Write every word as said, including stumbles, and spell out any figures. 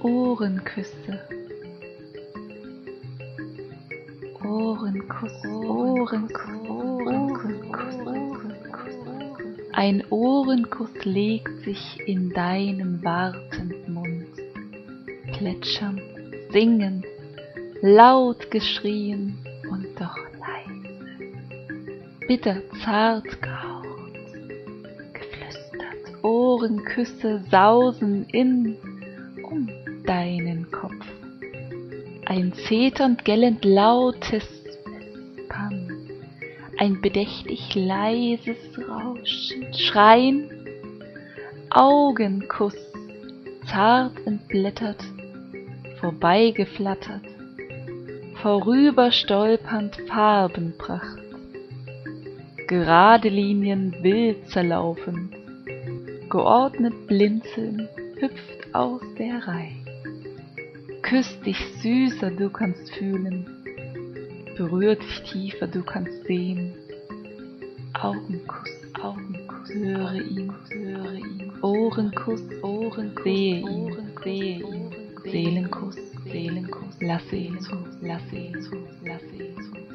Ohrenküsse, Ohrenkuss, Ohrenkuss, Ohrenkuss, Ohrenkuss. Ein Ohrenkuss legt sich in deinen wartenden Mund, plätschernd, singend, laut geschrien und doch leise, bitter zart gehaucht, geflüstert. Ohrenküsse sausen in um deinen Kopf. Ein zeternd gellend lautes Wispern, ein bedächtig leises Rauschen, Schreien, Augenkuss, zart entblättert, vorbeigeflattert, vorüberstolpernd Farbenpracht, gerade Linien wild zerlaufen, geordnet blinzeln, hüpft aus der Reih. Küss dich süßer, du kannst fühlen, berührt dich tiefer, du kannst sehen. Augenkuss, Augenkuss, höre ihn, höre ihn. Ohrenkuss, Ohrenkuss, sehe ihn, sehe ihn. Seelenkuss, Seelenkuss, lasse ihn zu, lasse ihn zu, lasse ihn zu.